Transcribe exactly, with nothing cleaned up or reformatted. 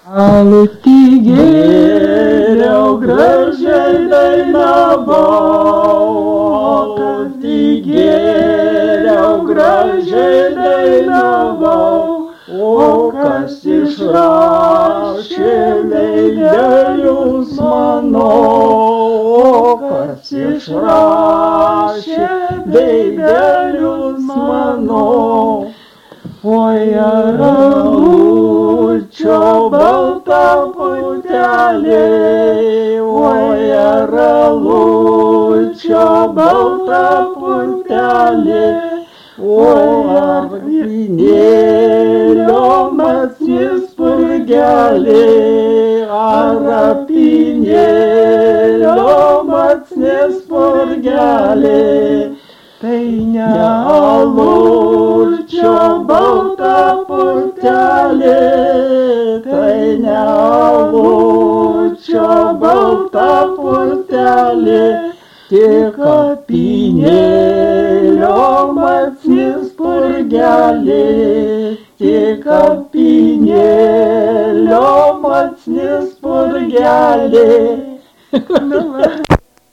Alutį gėriau, gražiai dainavau, alutį gėriau, gražiai dainavau, o kas išrašė veidelius mano, o kas išrašė veidelius mano. Oi, aralučio balta putelė, oi, aralučio balta putelė, oi, apynėlio macis spurgelė, ar apynėlio macis spurgelė. Tai ne alučio balta putelė, tai ne alučio balta putelė, tik apynėlio macis spurgelė, tik apynėlio macis spurgelė.